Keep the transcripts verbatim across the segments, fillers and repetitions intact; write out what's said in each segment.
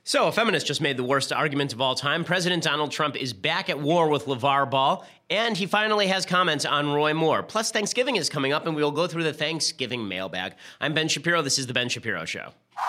So, a feminist just made the worst argument of all time. President Donald Trump is back at war with LeVar Ball, and he finally has comments on Roy Moore. Plus, Thanksgiving is coming up, and we will go through the Thanksgiving mailbag. I'm Ben Shapiro. This is The Ben Shapiro Show.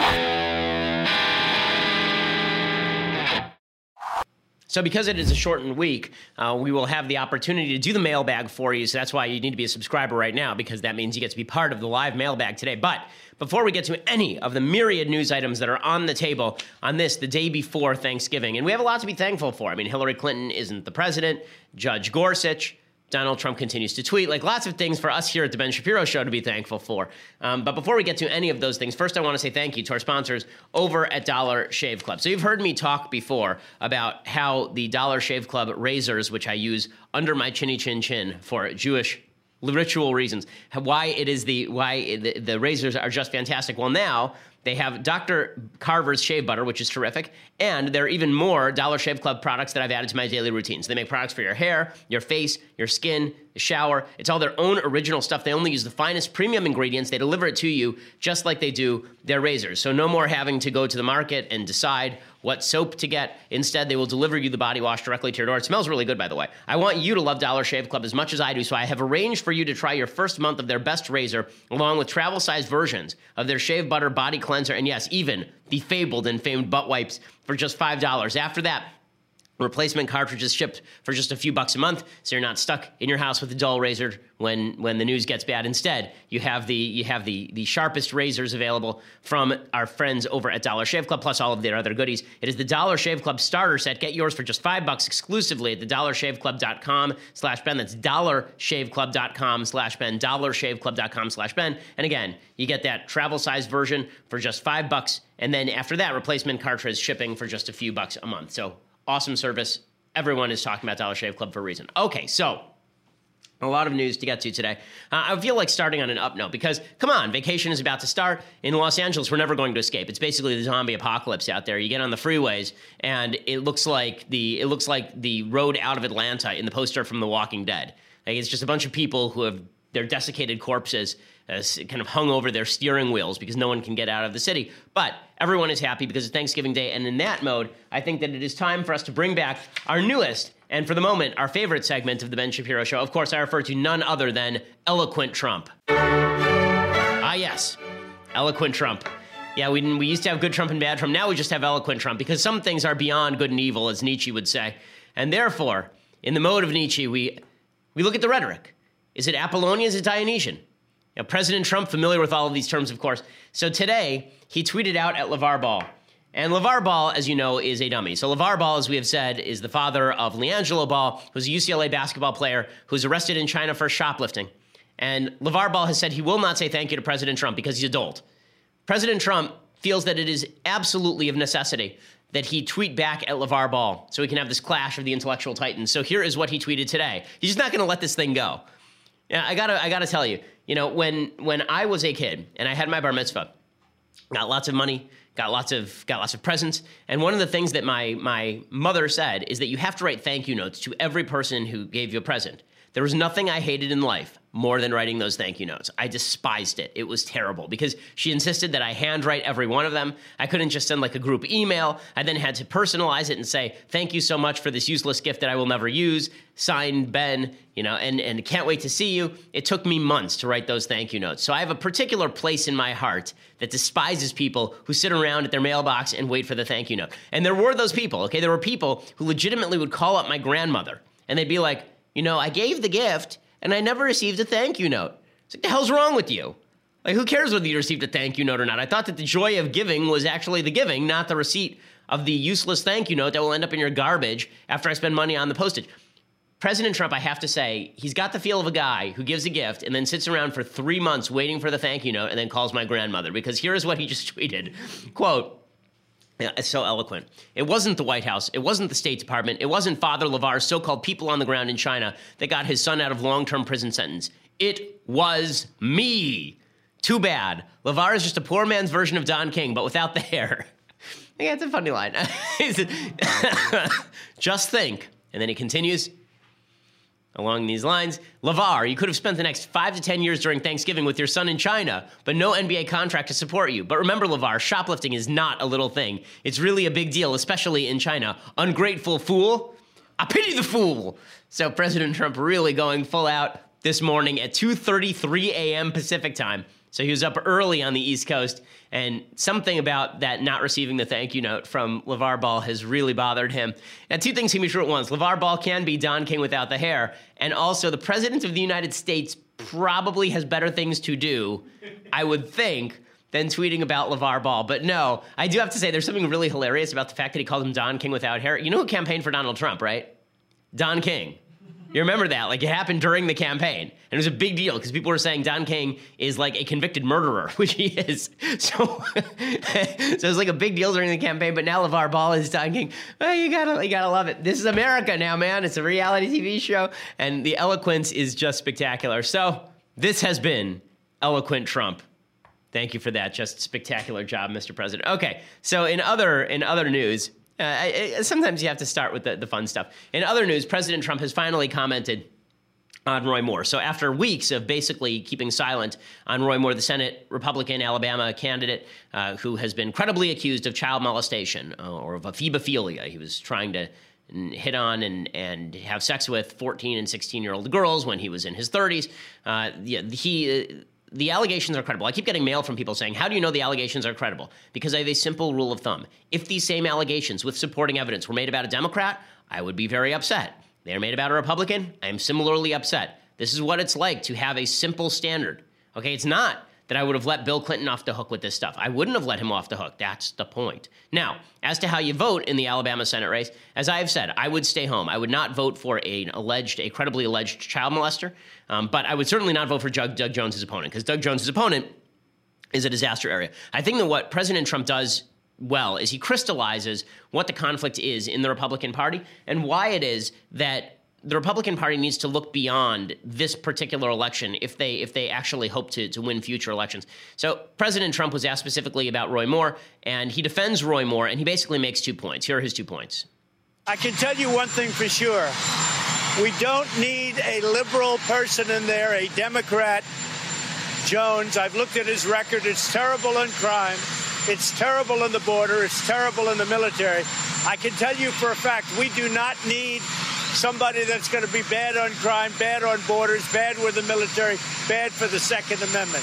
So because it is a shortened week, uh, we will have the opportunity to do the mailbag for you. So that's why you need to be a subscriber right now, because that means you get to be part of the live mailbag today. But before we get to any of the myriad news items that are on the table on this, the day before Thanksgiving, and we have a lot to be thankful for. I mean, Hillary Clinton isn't the president. Judge Gorsuch, Donald Trump continues to tweet, like lots of things for us here at the Ben Shapiro Show to be thankful for. Um, but before we get to any of those things, first I want to say thank you to our sponsors over at Dollar Shave Club. So you've heard me talk before about how the Dollar Shave Club razors, which I use under my chinny chin chin for Jewish ritual reasons, why it is the why the, the razors are just fantastic. Well, now they have Doctor Carver's shave butter, which is terrific, and there are even more Dollar Shave Club products that I've added to my daily routines. They make products for your hair, your face, your skin, the shower. It's all their own original stuff. They only use the finest premium ingredients. They deliver it to you just like they do their razors. So no more having to go to the market and decide what soap to get. Instead, they will deliver you the body wash directly to your door. It smells really good, by the way. I want you to love Dollar Shave Club as much as I do, so I have arranged for you to try your first month of their best razor, along with travel-sized versions of their shave butter, body cleanser, and yes, even the fabled and famed butt wipes for just five dollars. After that, replacement cartridges shipped for just a few bucks a month, so you're not stuck in your house with a dull razor when when the news gets bad. Instead, you have the you have the the sharpest razors available from our friends over at Dollar Shave Club, plus all of their other goodies. It is the Dollar Shave Club starter set. Get yours for just five bucks exclusively at the dollar shave club dot com slash Ben. That's dollar shave club dot com slash Ben, dollar shave club dot com slash Ben. And again, you get that travel size version for just five bucks, and then after that, replacement cartridge shipping for just a few bucks a month. So awesome service. Everyone is talking about Dollar Shave Club for a reason. Okay, so a lot of news to get to today. Uh, I feel like starting on an up note because, come on, vacation is about to start. In Los Angeles, we're never going to escape. It's basically the zombie apocalypse out there. You get on the freeways, and it looks like the it looks like the road out of Atlanta in the poster from The Walking Dead. Like, it's just a bunch of people who have their desiccated corpses uh, kind of hung over their steering wheels because no one can get out of the city. But everyone is happy because it's Thanksgiving Day, and in that mode, I think that it is time for us to bring back our newest, and for the moment, our favorite segment of the Ben Shapiro Show. Of course, I refer to none other than Eloquent Trump. Ah, yes, Eloquent Trump. Yeah, we, we used to have good Trump and bad Trump. Now we just have Eloquent Trump because some things are beyond good and evil, as Nietzsche would say. And therefore, in the mode of Nietzsche, we we look at the rhetoric. Is it Apollonian? Is it Dionysian? Now, President Trump, familiar with all of these terms, of course. So today, he tweeted out at LeVar Ball. And LeVar Ball, as you know, is a dummy. So LeVar Ball, as we have said, is the father of LiAngelo Ball, who's a U C L A basketball player who was arrested in China for shoplifting. And LeVar Ball has said he will not say thank you to President Trump because he's a dolt. President Trump feels that it is absolutely of necessity that he tweet back at LeVar Ball so we can have this clash of the intellectual titans. So here is what he tweeted today. He's just not going to let this thing go. Yeah, I gotta, I gotta tell you, you know, when when I was a kid and I had my bar mitzvah, got lots of money, got lots of got lots of presents, and one of the things that my my mother said is that you have to write thank you notes to every person who gave you a present. There was nothing I hated in life more than writing those thank you notes. I despised it. It was terrible because she insisted that I handwrite every one of them. I couldn't just send like a group email. I then had to personalize it and say, thank you so much for this useless gift that I will never use. Signed, Ben, you know, and, and can't wait to see you. It took me months to write those thank you notes. So I have a particular place in my heart that despises people who sit around at their mailbox and wait for the thank you note. And there were those people, okay? There were people who legitimately would call up my grandmother and they'd be like, you know, I gave the gift and I never received a thank you note. It's like, the hell's wrong with you? Like, who cares whether you received a thank you note or not? I thought that the joy of giving was actually the giving, not the receipt of the useless thank you note that will end up in your garbage after I spend money on the postage. President Trump, I have to say, he's got the feel of a guy who gives a gift and then sits around for three months waiting for the thank you note and then calls my grandmother, because here is what he just tweeted. Quote, yeah, it's so eloquent. It wasn't the White House. It wasn't the State Department. It wasn't Father LeVar's so-called people on the ground in China that got his son out of long-term prison sentence. It was me. Too bad. LeVar is just a poor man's version of Don King, but without the hair. Yeah, it's a funny line. Just think. And then he continues. along these lines. LeVar, you could have spent the next five to ten years during Thanksgiving with your son in China, but no N B A contract to support you. But remember, LeVar, shoplifting is not a little thing. It's really a big deal, especially in China. Ungrateful fool. I pity the fool. So President Trump really going full out this morning at two thirty-three a.m. Pacific time. So he was up early on the East Coast, and something about that not receiving the thank you note from LeVar Ball has really bothered him. Now, two things can be true at once. LeVar Ball can be Don King without the hair, and also the President of the United States probably has better things to do, I would think, than tweeting about LeVar Ball. But no, I do have to say there's something really hilarious about the fact that he called him Don King without hair. You know who campaigned for Donald Trump, right? Don King. You remember that? Like, it happened during the campaign. And it was a big deal because people were saying Don King is like a convicted murderer, which he is. So, so it was like a big deal during the campaign. But now LeVar Ball is Don King. Oh, you gotta, you gotta love it. This is America now, man. It's a reality T V show. And the eloquence is just spectacular. So this has been Eloquent Trump. Thank you for that. Just spectacular job, Mister President. Okay, so in other in other news, uh, I, I, sometimes you have to start with the, the fun stuff. In other news, President Trump has finally commented on Roy Moore. So after weeks of basically keeping silent on Roy Moore, the Senate Republican Alabama candidate uh, who has been credibly accused of child molestation uh, or of ephebophilia, he was trying to hit on and, and have sex with fourteen and sixteen-year-old girls when he was in his thirties. Uh, yeah, he... Uh, The allegations are credible. I keep getting mail from people saying, how do you know the allegations are credible? Because I have a simple rule of thumb. If these same allegations with supporting evidence were made about a Democrat, I would be very upset. They are made about a Republican, I am similarly upset. This is what it's like to have a simple standard. Okay, it's not that I would have let Bill Clinton off the hook with this stuff. I wouldn't have let him off the hook. That's the point. Now, as to how you vote in the Alabama Senate race, as I have said, I would stay home. I would not vote for an alleged, a credibly alleged child molester, um, but I would certainly not vote for Doug, Doug Jones' opponent, because Doug Jones' opponent is a disaster area. I think that what President Trump does well is he crystallizes what the conflict is in the Republican Party and why it is that the Republican Party needs to look beyond this particular election if they if they actually hope to, to win future elections. So President Trump was asked specifically about Roy Moore, and he defends Roy Moore, and he basically makes two points. Here are his two points. I can tell you one thing for sure. We don't need a liberal person in there, a Democrat. Jones, I've looked at his record. It's terrible in crime. It's terrible in the border. It's terrible in the military. I can tell you for a fact, we do not need somebody that's going to be bad on crime, bad on borders, bad with the military, bad for the Second Amendment.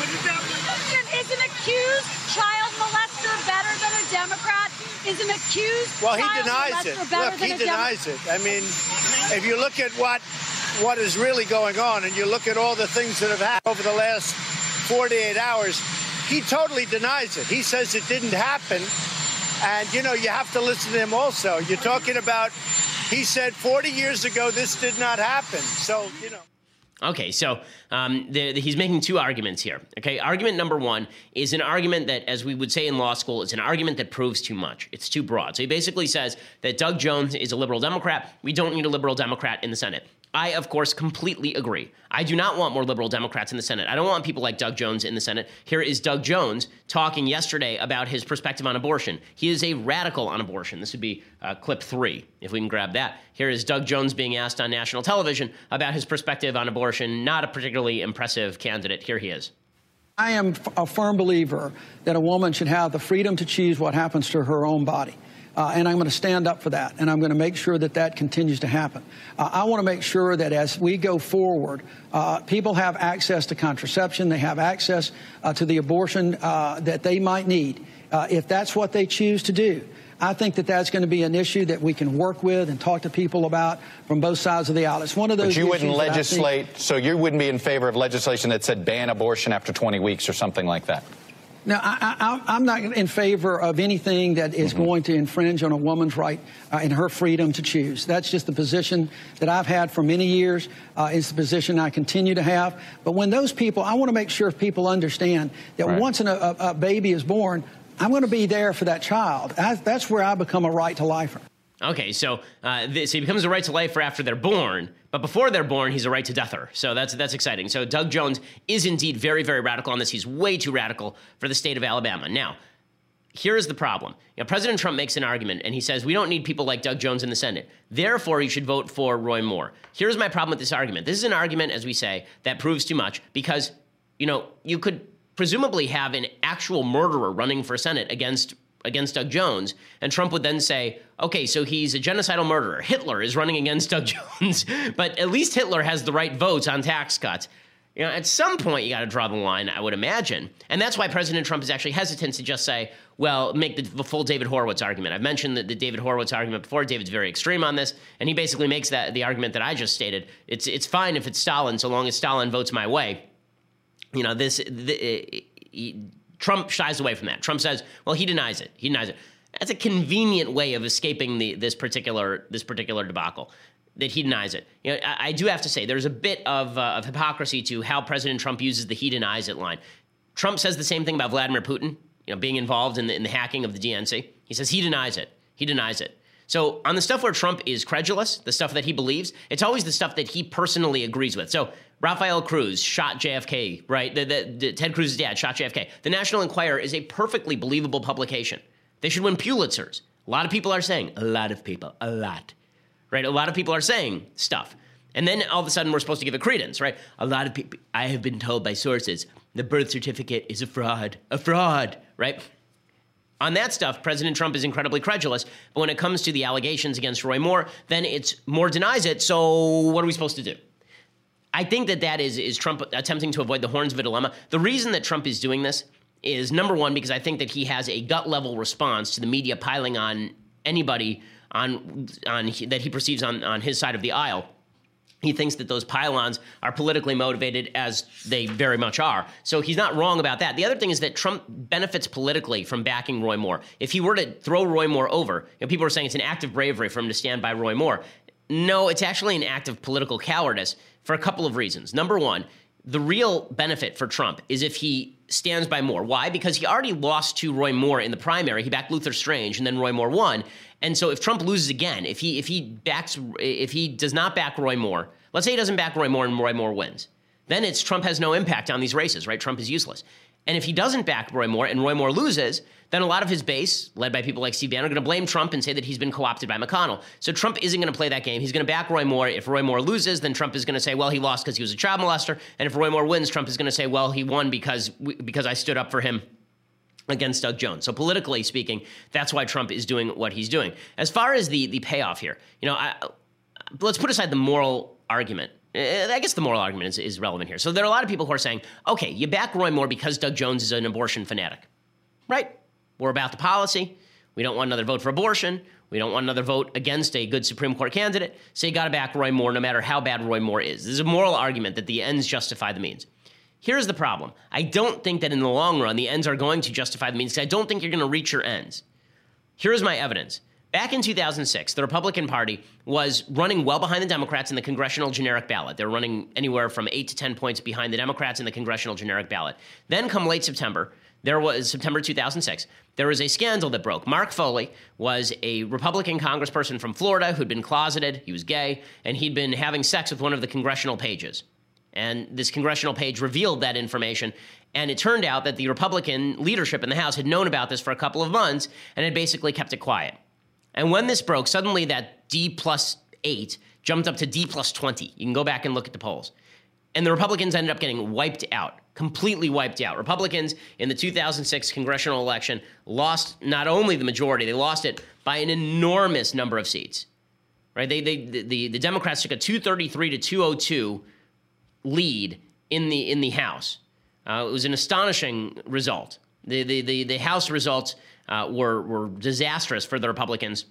Is an accused child molester better than a Democrat? Is an accused well, he child denies molester it. better Look, than he a denies Demo- it. I mean, if you look at what what is really going on, and you look at all the things that have happened over the last forty-eight hours, he totally denies it. He says it didn't happen. And, you know, you have to listen to him also. You're talking about, he said forty years ago this did not happen. So, you know. Okay, so um, the, the, he's making two arguments here. Okay, argument number one is an argument that, as we would say in law school, it's an argument that proves too much. It's too broad. So he basically says that Doug Jones is a liberal Democrat. We don't need a liberal Democrat in the Senate. I, of course, completely agree. I do not want more liberal Democrats in the Senate. I don't want people like Doug Jones in the Senate. Here is Doug Jones talking yesterday about his perspective on abortion. He is a radical on abortion. This would be uh, clip three, if we can grab that. Here is Doug Jones being asked on national television about his perspective on abortion. Not a particularly impressive candidate. Here he is. I am a firm believer that a woman should have the freedom to choose what happens to her own body. Uh, and I'm going to stand up for that, and I'm going to make sure that that continues to happen. Uh, I want to make sure that as we go forward, uh, people have access to contraception, they have access uh, to the abortion uh, that they might need, uh, if that's what they choose to do. I think that that's going to be an issue that we can work with and talk to people about from both sides of the aisle. It's one of those But you issues wouldn't legislate, think, so you wouldn't be in favor of legislation that said ban abortion after twenty weeks or something like that? Now, I, I, I'm not in favor of anything that is mm-hmm. going to infringe on a woman's right uh, and her freedom to choose. That's just the position that I've had for many years. Uh, it's the position I continue to have. But when those people, I want to make sure people understand that right. once an, a, a baby is born, I'm going to be there for that child. I, that's where I become a right to lifer. Okay, so uh, this, so he becomes a right to lifer after they're born, but before they're born, he's a right to deather. So that's that's exciting. So Doug Jones is indeed very, very radical on this. He's way too radical for the state of Alabama. Now, here is the problem. You know, President Trump makes an argument, and he says, we don't need people like Doug Jones in the Senate. Therefore, you should vote for Roy Moore. Here's my problem with this argument. This is an argument, as we say, that proves too much because, you know, you could presumably have an actual murderer running for Senate against against Doug Jones, and Trump would then say, okay, so he's a genocidal murderer. Hitler is running against Doug Jones, but at least Hitler has the right votes on tax cuts. You know, at some point, you got to draw the line, I would imagine. And that's why President Trump is actually hesitant to just say, well, make the, the full David Horowitz argument. I've mentioned the, the David Horowitz argument before. David's very extreme on this, and he basically makes that the argument that I just stated. It's it's fine if it's Stalin, so long as Stalin votes my way. You know, this the, he, Trump shies away from that. Trump says, well, he denies it. He denies it. That's a convenient way of escaping the this particular this particular debacle. That he denies it. You know, I, I do have to say there's a bit of, uh, of hypocrisy to how President Trump uses the "he denies it" line. Trump says the same thing about Vladimir Putin, you know, being involved in the, in the hacking of the D N C. He says he denies it. He denies it. So on the stuff where Trump is credulous, the stuff that he believes, it's always the stuff that he personally agrees with. So Rafael Cruz shot J F K, right? The, the, the, Ted Cruz's dad shot J F K. The National Enquirer is a perfectly believable publication. They should win Pulitzers. A lot of people are saying, a lot of people, a lot. Right? A lot of people are saying stuff. And then all of a sudden we're supposed to give it credence, right? A lot of people, I have been told by sources, the birth certificate is a fraud, a fraud, right? On that stuff, President Trump is incredibly credulous. But when it comes to the allegations against Roy Moore, then it's Moore denies it. So what are we supposed to do? I think that that is, is Trump attempting to avoid the horns of a dilemma. The reason that Trump is doing this is, number one, because I think that he has a gut-level response to the media piling on anybody on on that he perceives on, on his side of the aisle. He thinks that those pylons are politically motivated, as they very much are. So he's not wrong about that. The other thing is that Trump benefits politically from backing Roy Moore. If he were to throw Roy Moore over, you know, people are saying it's an act of bravery for him to stand by Roy Moore. No, it's actually an act of political cowardice for a couple of reasons. Number one, the real benefit for Trump is if he stands by Moore. Why? Because he already lost to Roy Moore in the primary. He backed Luther Strange, and then Roy Moore won. And so if Trump loses again, if he if he backs if he does not back Roy Moore, let's say he doesn't back Roy Moore and Roy Moore wins, then it's Trump has no impact on these races, right? Trump is useless. And if he doesn't back Roy Moore and Roy Moore loses, then a lot of his base, led by people like Steve Bannon, are going to blame Trump and say that he's been co-opted by McConnell. So Trump isn't going to play that game. He's going to back Roy Moore. If Roy Moore loses, then Trump is going to say, well, he lost because he was a child molester. And if Roy Moore wins, Trump is going to say, well, he won because we, because I stood up for him against Doug Jones. So politically speaking, that's why Trump is doing what he's doing. As far as the the payoff here, you know, I, let's put aside the moral argument. I guess the moral argument is, is relevant here. So there are a lot of people who are saying, okay, you back Roy Moore because Doug Jones is an abortion fanatic, right? We're about the policy. We don't want another vote for abortion. We don't want another vote against a good Supreme Court candidate. So you got to back Roy Moore no matter how bad Roy Moore is. This is a moral argument that the ends justify the means. Here's the problem. I don't think that in the long run, the ends are going to justify the means, because I don't think you're going to reach your ends. Here's my evidence. Back in two thousand six, the Republican Party was running well behind the Democrats in the congressional generic ballot. They were running anywhere from eight to ten points behind the Democrats in the congressional generic ballot. Then come late September, there was September two thousand six, there was a scandal that broke. Mark Foley was a Republican congressperson from Florida who'd been closeted. He was gay, and he'd been having sex with one of the congressional pages. And this congressional page revealed that information. And it turned out that the Republican leadership in the House had known about this for a couple of months and had basically kept it quiet. And when this broke, suddenly that D plus eight jumped up to D plus twenty. You can go back and look at the polls. And the Republicans ended up getting wiped out, completely wiped out. Republicans in the two thousand six congressional election lost not only the majority, they lost it by an enormous number of seats. Right? They, they, the, the Democrats took a two thirty-three to two oh two lead in the in the House. Uh, it was an astonishing result. The the the, the House results uh, were were disastrous for the Republicans.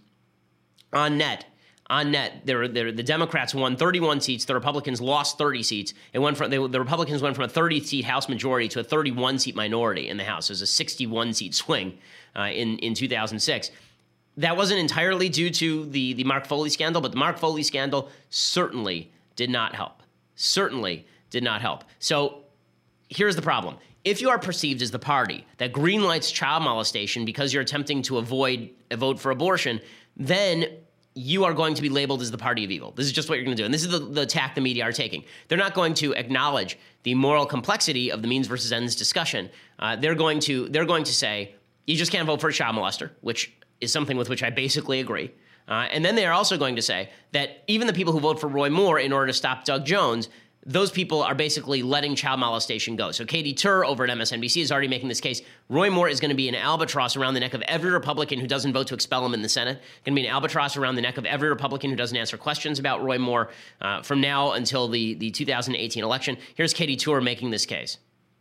On net, on net, there there the Democrats won thirty-one seats. The Republicans lost thirty seats. It went from they, the Republicans went from a thirty-seat House majority to a thirty-one seat minority in the House. It was a sixty-one seat swing uh, in in two thousand six. That wasn't entirely due to the the Mark Foley scandal, but the Mark Foley scandal certainly did not help. Certainly did not help. So here's the problem. If you are perceived as the party that greenlights child molestation because you're attempting to avoid a vote for abortion, then you are going to be labeled as the party of evil. This is just what you're going to do. And this is the, the attack the media are taking. They're not going to acknowledge the moral complexity of the means versus ends discussion. Uh, they're going to they're going to say, you just can't vote for a child molester, which is something with which I basically agree. Uh, and then they are also going to say that even the people who vote for Roy Moore in order to stop Doug Jones, those people are basically letting child molestation go. So Katie Tur over at M S N B C is already making this case. Roy Moore is going to be an albatross around the neck of every Republican who doesn't vote to expel him in the Senate. Going to be an albatross around the neck of every Republican who doesn't answer questions about Roy Moore uh, from now until the, the two thousand eighteen election. Here's Katie Tur making this case.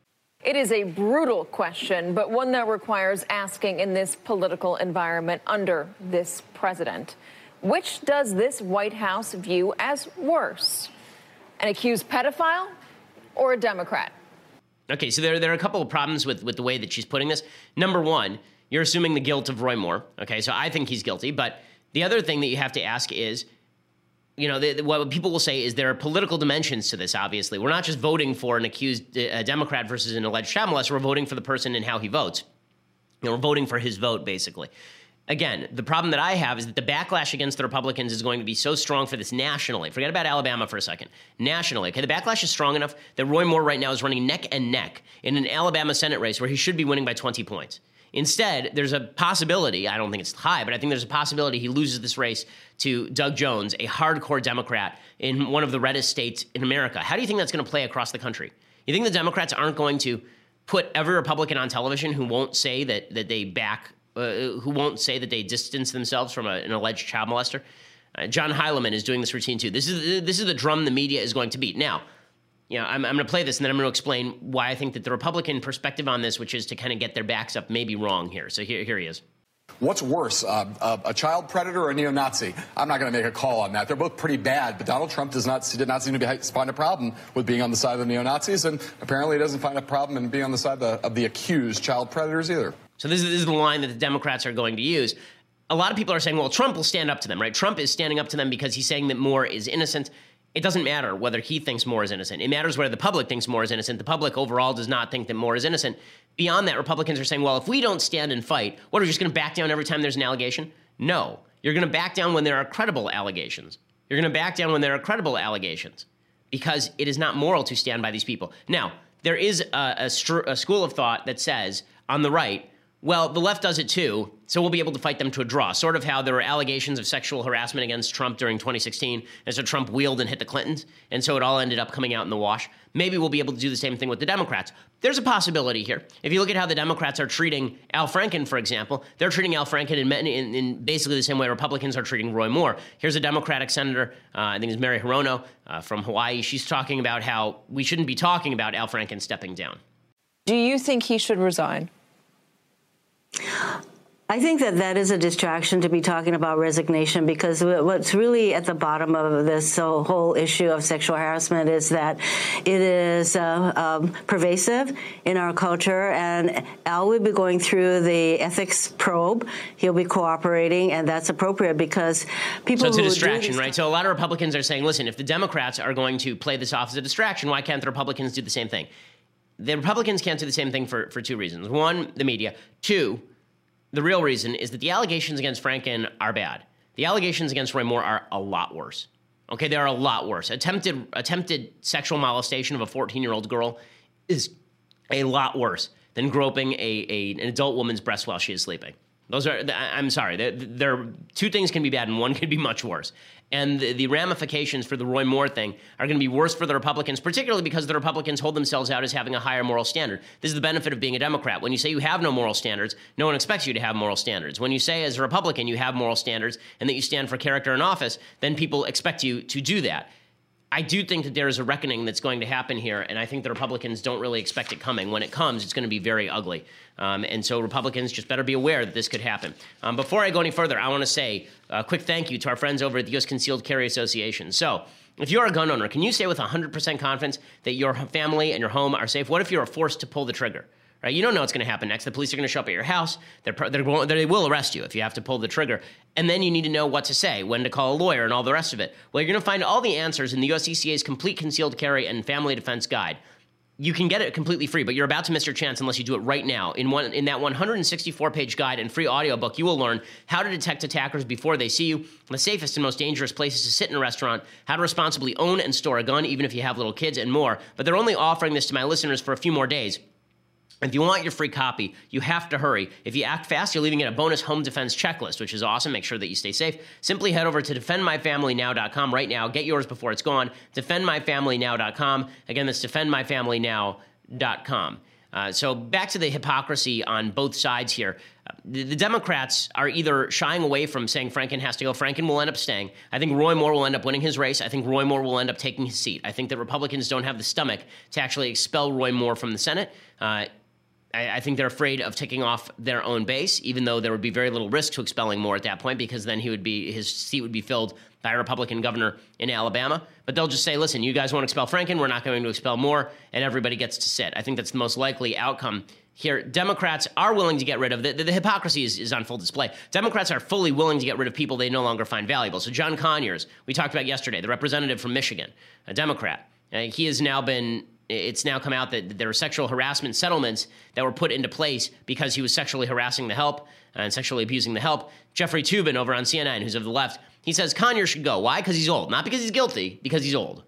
It is a brutal question, but one that requires asking in this political environment under this president. Which does this White House view as worse? An accused pedophile or a Democrat? Okay, so there, there are a couple of problems with, with the way that she's putting this. Number one, you're assuming the guilt of Roy Moore. Okay, so I think he's guilty. But the other thing that you have to ask is, you know, the, the, what people will say is there are political dimensions to this, obviously. We're not just voting for an accused uh, Democrat versus an alleged child molester. We're voting for the person and how he votes. You know, we're voting for his vote, basically. Again, the problem that I have is that the backlash against the Republicans is going to be so strong for this nationally. Forget about Alabama for a second. Nationally, okay, the backlash is strong enough that Roy Moore right now is running neck and neck in an Alabama Senate race where he should be winning by twenty points. Instead, there's a possibility, I don't think it's high, but I think there's a possibility he loses this race to Doug Jones, a hardcore Democrat in one of the reddest states in America. How do you think that's going to play across the country? You think the Democrats aren't going to put every Republican on television who won't say that that they back Uh, who won't say that they distance themselves from a, an alleged child molester? Uh, John Heilemann is doing this routine too. This is this is the drum the media is going to beat. Now, you know, I'm, I'm going to play this and then I'm going to explain why I think that the Republican perspective on this, which is to kind of get their backs up, may be wrong here. So here, here he is. What's worse, uh, a, a child predator or a neo-Nazi? I'm not going to make a call on that. They're both pretty bad, but Donald Trump does not did not seem to be, find a problem with being on the side of the neo-Nazis, and apparently he doesn't find a problem in being on the side of the, of the accused child predators either. So this is, this is the line that the Democrats are going to use. A lot of people are saying, well, Trump will stand up to them, right? Trump is standing up to them because he's saying that Moore is innocent. It doesn't matter whether he thinks Moore is innocent. It matters whether the public thinks Moore is innocent. The public overall does not think that Moore is innocent. Beyond that, Republicans are saying, well, if we don't stand and fight, what, are we just going to back down every time there's an allegation? No. You're going to back down when there are credible allegations. You're going to back down when there are credible allegations because it is not moral to stand by these people. Now, there is a, a, str- a school of thought that says on the right, well, the left does it too, so we'll be able to fight them to a draw. Sort of how there were allegations of sexual harassment against Trump during twenty sixteen, and so Trump wheeled and hit the Clintons, and so it all ended up coming out in the wash. Maybe we'll be able to do the same thing with the Democrats. There's a possibility here. If you look at how the Democrats are treating Al Franken, for example, they're treating Al Franken in, in, in basically the same way Republicans are treating Roy Moore. Here's a Democratic senator, uh, I think it's Mary Hirono uh, from Hawaii. She's talking about how we shouldn't be talking about Al Franken stepping down. Do you think he should resign? I think that that is a distraction to be talking about resignation, because what's really at the bottom of this whole issue of sexual harassment is that it is uh, um, pervasive in our culture, and Al will be going through the ethics probe. He'll be cooperating, and that's appropriate because people. So it's a who distraction, do right? So a lot of Republicans are saying, listen, if the Democrats are going to play this off as a distraction, why can't the Republicans do the same thing? The Republicans can't do the same thing for, for two reasons. One, the media. Two, the real reason is that the allegations against Franken are bad. The allegations against Roy Moore are a lot worse. Okay, they are a lot worse. Attempted attempted sexual molestation of a fourteen-year-old girl is a lot worse than groping a, a an adult woman's breast while she is sleeping. Those are, I'm sorry, there, there two things can be bad and one can be much worse. And the, the ramifications for the Roy Moore thing are going to be worse for the Republicans, particularly because the Republicans hold themselves out as having a higher moral standard. This is the benefit of being a Democrat. When you say you have no moral standards, no one expects you to have moral standards. When you say as a Republican you have moral standards and that you stand for character in office, then people expect you to do that. I do think that there is a reckoning that's going to happen here, and I think the Republicans don't really expect it coming. When it comes, it's going to be very ugly. Um, and so Republicans just better be aware that this could happen. Um, before I go any further, I want to say a quick thank you to our friends over at the U S Concealed Carry Association. So if you're a gun owner, can you say with one hundred percent confidence that your family and your home are safe? What if you're forced to pull the trigger? Right? You don't know what's going to happen next. The police are going to show up at your house. They're, they're, they will arrest you if you have to pull the trigger. And then you need to know what to say, when to call a lawyer, and all the rest of it. Well, you're going to find all the answers in the U S C C A's Complete Concealed Carry and Family Defense Guide. You can get it completely free, but you're about to miss your chance unless you do it right now. In one in that one hundred sixty-four page guide and free audiobook, you will learn how to detect attackers before they see you, the safest and most dangerous places to sit in a restaurant, how to responsibly own and store a gun, even if you have little kids, and more. But they're only offering this to my listeners for a few more days. If you want your free copy, you have to hurry. If you act fast, you're leaving it a bonus home defense checklist, which is awesome. Make sure that you stay safe. Simply head over to defend my family now dot com right now. Get yours before it's gone. defend my family now dot com. Again, that's defend my family now dot com. Uh, so back to the hypocrisy on both sides here. Uh, the, the Democrats are either shying away from saying Franken has to go. Franken will end up staying. I think Roy Moore will end up winning his race. I think Roy Moore will end up taking his seat. I think that Republicans don't have the stomach to actually expel Roy Moore from the Senate. Uh, I, I think they're afraid of ticking off their own base, even though there would be very little risk to expelling Moore at that point, because then he would be his seat would be filled by a Republican governor in Alabama. But they'll just say, listen, you guys want to expel Franken, we're not going to expel Moore, and everybody gets to sit. I think that's the most likely outcome here. Democrats are willing to get rid of, the, the, the hypocrisy is, is on full display. Democrats are fully willing to get rid of people they no longer find valuable. So John Conyers, we talked about yesterday, the representative from Michigan, a Democrat, uh, he has now been... It's now come out that there are sexual harassment settlements that were put into place because he was sexually harassing the help and sexually abusing the help. Jeffrey Toobin over on C N N, who's of the left, he says Conyers should go. Why? Because he's old. Not because he's guilty, because he's old.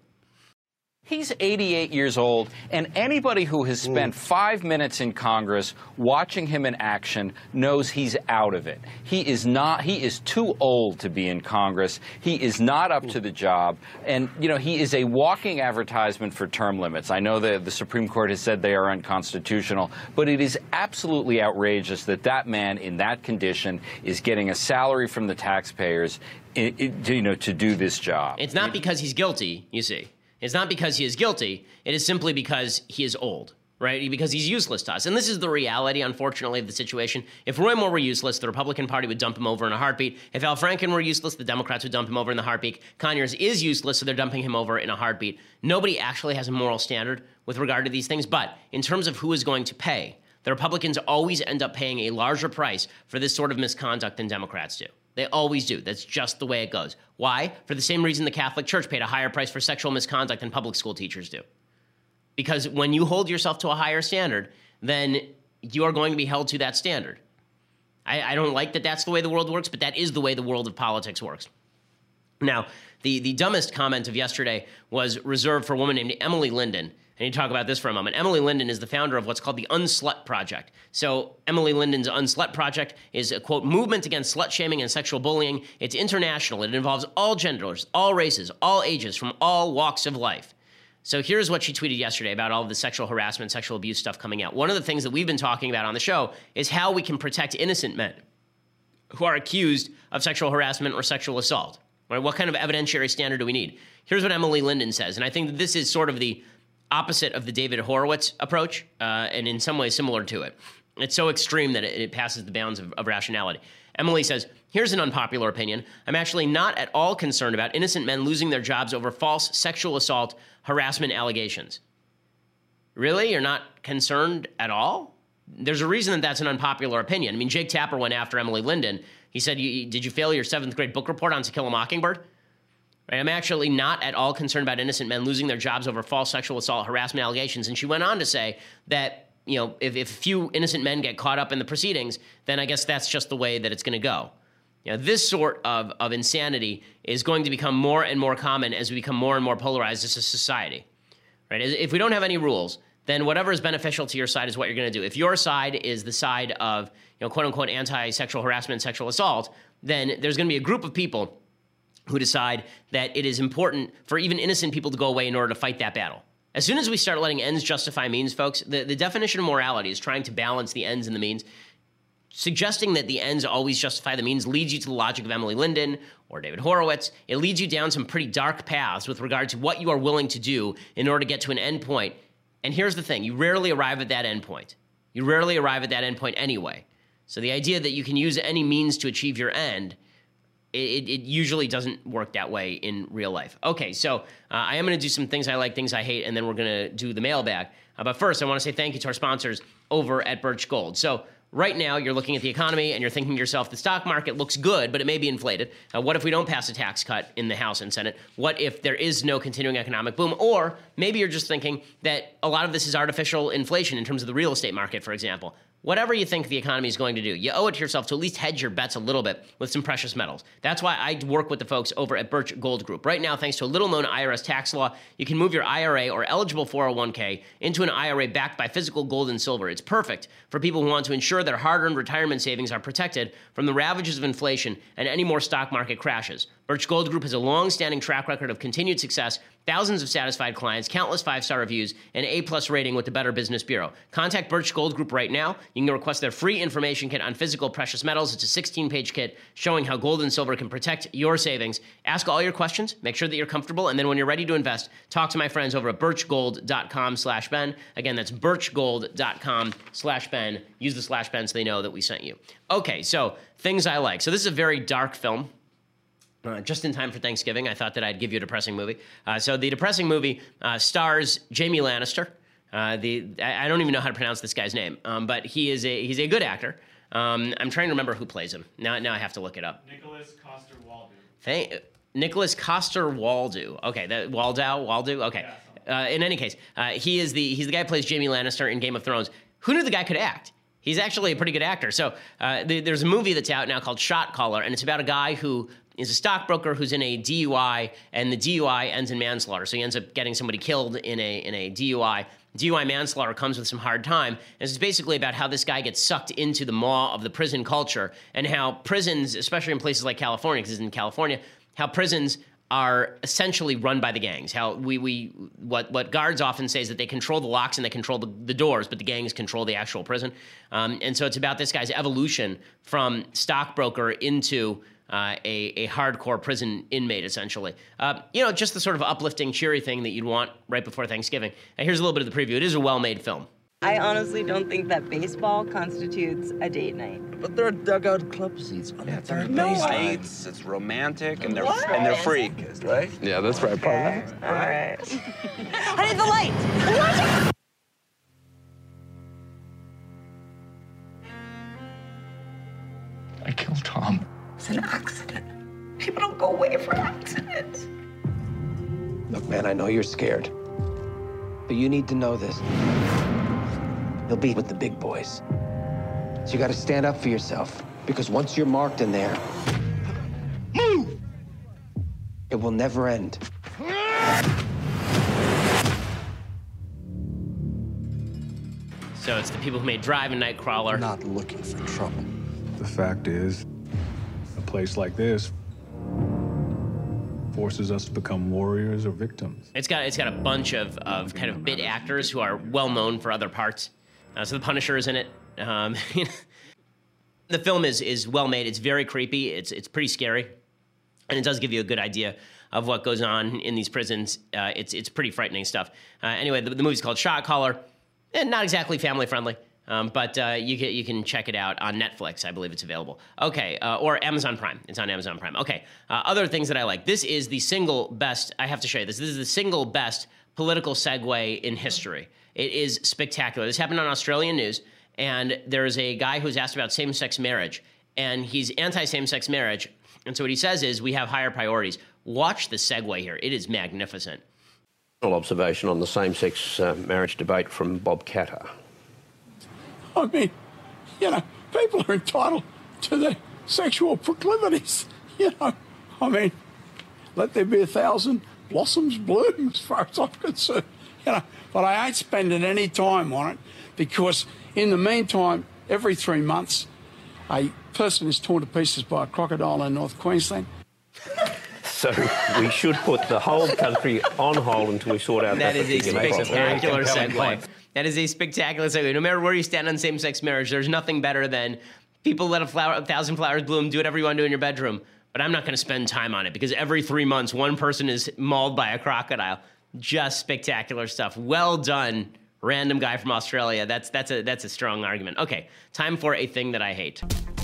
He's eighty-eight years old, and anybody who has spent five minutes in Congress watching him in action knows he's out of it. He is not, he is too old to be in Congress. He is not up to the job. And, you know, he is a walking advertisement for term limits. I know that the Supreme Court has said they are unconstitutional, but it is absolutely outrageous that that man in that condition is getting a salary from the taxpayers, it, it, you know, to do this job. It's not because he's guilty, you see. It's not because he is guilty. It is simply because he is old, right? Because he's useless to us. And this is the reality, unfortunately, of the situation. If Roy Moore were useless, the Republican Party would dump him over in a heartbeat. If Al Franken were useless, the Democrats would dump him over in the heartbeat. Conyers is useless, so they're dumping him over in a heartbeat. Nobody actually has a moral standard with regard to these things. But in terms of who is going to pay, the Republicans always end up paying a larger price for this sort of misconduct than Democrats do. They always do. That's just the way it goes. Why? For the same reason the Catholic Church paid a higher price for sexual misconduct than public school teachers do. Because when you hold yourself to a higher standard, then you are going to be held to that standard. I, I don't like that that's the way the world works, but that is the way the world of politics works. Now, the, the dumbest comment of yesterday was reserved for a woman named Emily Linden. I need to talk about this for a moment. Emily Linden is the founder of what's called the Unslut Project. So Emily Linden's Unslut Project is a, quote, movement against slut-shaming and sexual bullying. It's international. It involves all genders, all races, all ages, from all walks of life. So here's what she tweeted yesterday about all of the sexual harassment, sexual abuse stuff coming out. One of the things that we've been talking about on the show is how we can protect innocent men who are accused of sexual harassment or sexual assault. Right? What kind of evidentiary standard do we need? Here's what Emily Linden says, and I think that this is sort of the opposite of the David Horowitz approach, uh, and in some ways similar to it. It's so extreme that it, it passes the bounds of, of rationality. Emily says, here's an unpopular opinion. I'm actually not at all concerned about innocent men losing their jobs over false sexual assault harassment allegations. Really? You're not concerned at all? There's a reason that that's an unpopular opinion. I mean, Jake Tapper went after Emily Linden. He said, did you fail your seventh grade book report on To Kill a Mockingbird? Right, I'm actually not at all concerned about innocent men losing their jobs over false sexual assault harassment allegations. And she went on to say that, you know, if, if a few innocent men get caught up in the proceedings, then I guess that's just the way that it's going to go. You know, this sort of, of insanity is going to become more and more common as we become more and more polarized as a society. Right? If we don't have any rules, then whatever is beneficial to your side is what you're going to do. If your side is the side of, you know, quote unquote anti-sexual harassment and sexual assault, then there's going to be a group of people who decide that it is important for even innocent people to go away in order to fight that battle. As soon as we start letting ends justify means, folks, the, the definition of morality is trying to balance the ends and the means. Suggesting that the ends always justify the means leads you to the logic of Emily Linden or David Horowitz. It leads you down some pretty dark paths with regard to what you are willing to do in order to get to an end point. And here's the thing, you rarely arrive at that end point. You rarely arrive at that end point anyway. So the idea that you can use any means to achieve your end, It, it usually doesn't work that way in real life. Okay, so uh, I am going to do some things I like, things I hate, and then we're going to do the mailbag. Uh, but first, I want to say thank you to our sponsors over at Birch Gold. So right now, you're looking at the economy, and you're thinking to yourself, the stock market looks good, but it may be inflated. Uh, what if we don't pass a tax cut in the House and Senate? What if there is no continuing economic boom? Or maybe you're just thinking that a lot of this is artificial inflation in terms of the real estate market, for example. whatever you think the economy is going to do, you owe it to yourself to at least hedge your bets a little bit with some precious metals. That's why I work with the folks over at Birch Gold Group. Right now, thanks to a little-known I R S tax law, you can move your I R A or eligible four oh one k into an I R A backed by physical gold and silver. It's perfect for people who want to ensure their hard-earned retirement savings are protected from the ravages of inflation and any more stock market crashes. Birch Gold Group has a long-standing track record of continued success, thousands of satisfied clients, countless five-star reviews, and A-plus rating with the Better Business Bureau. Contact Birch Gold Group right now. You can request their free information kit on physical precious metals. It's a sixteen-page kit showing how gold and silver can protect your savings. Ask all your questions, make sure that you're comfortable, and then when you're ready to invest, talk to my friends over at birchgold.com slash Ben. Again, that's birchgold.com slash Ben. Use the slash Ben so they know that we sent you. Okay, so things I like. So this is a very dark film. Uh, just in time for Thanksgiving, I thought that I'd give you a depressing movie. Uh, so the depressing movie uh, stars Jamie Lannister. Uh, the I, I don't even know how to pronounce this guy's name, um, but he is a he's a good actor. Um, I'm trying to remember who plays him. Now now I have to look it up. Nicholas Coster-Waldau. Thank Nicholas Coster-Waldau. Okay, that Waldau Waldau. Okay. Uh, in any case, uh, he is the he's the guy who plays Jamie Lannister in Game of Thrones. Who knew the guy could act? He's actually a pretty good actor. So uh, the, there's a movie that's out now called Shot Caller, and it's about a guy who is a stockbroker who's in a D U I, and the D U I ends in manslaughter. So he ends up getting somebody killed in a in a D U I. D U I manslaughter comes with some hard time. And it's basically about how this guy gets sucked into the maw of the prison culture, and how prisons, especially in places like California, because it's in California, how prisons are essentially run by the gangs. How we we what what guards often say is that they control the locks and they control the, the doors, but the gangs control the actual prison. Um, and so it's about this guy's evolution from stockbroker into Uh, a, a hardcore prison inmate, essentially. Uh, you know, just the sort of uplifting, cheery thing that you'd want right before Thanksgiving. And here's a little bit of the preview. It is a well-made film. I honestly don't think that baseball constitutes a date night. But there are dugout club seats on yeah, the third no base. It's, it's romantic, and they're what? and they're free, right? Yeah, that's right. Okay. All right. I need the light. What? I killed Tom. It's an accident. People don't go away for accidents. Look, man, I know you're scared. But you need to know this. You'll be with the big boys. So you gotta stand up for yourself. Because once you're marked in there, move! It will never end. So it's the people who made Drive and Nightcrawler. Not looking for trouble. The fact is, a place like this forces us to become warriors or victims. It's got it's got a bunch of, of kind of bit actors who are well known for other parts. Uh, so the Punisher is in it. Um, the film is is well made. It's very creepy. It's it's pretty scary, and it does give you a good idea of what goes on in these prisons. Uh, it's it's pretty frightening stuff. Uh, anyway, the, the movie's called Shot Caller, and not exactly family friendly. Um, but uh, you can you can check it out on Netflix. I believe it's available. Okay, uh, or Amazon Prime. It's on Amazon Prime. Okay. Uh, other things that I like. This is the single best. I have to show you this. This is the single best political segue in history. It is spectacular. This happened on Australian news, and there's a guy who's asked about same-sex marriage, and he's anti-same-sex marriage. And so what he says is, we have higher priorities. Watch the segue here. It is magnificent. Observation on the same-sex uh, marriage debate from Bob Catter. I mean, you know, people are entitled to their sexual proclivities, you know. I mean, let there be a thousand blossoms bloom as far as I'm concerned, you know. But I ain't spending any time on it because in the meantime, every three months, a person is torn to pieces by a crocodile in North Queensland. So we should put the whole country on hold until we sort out that. That is a spectacular segue. That is a spectacular segue. No matter where you stand on same-sex marriage, there's nothing better than people let a, flower, a thousand flowers bloom, do whatever you want to do in your bedroom. But I'm not going to spend time on it because every three months, one person is mauled by a crocodile. Just spectacular stuff. Well done, random guy from Australia. That's that's a that's a strong argument. Okay, time for a thing that I hate.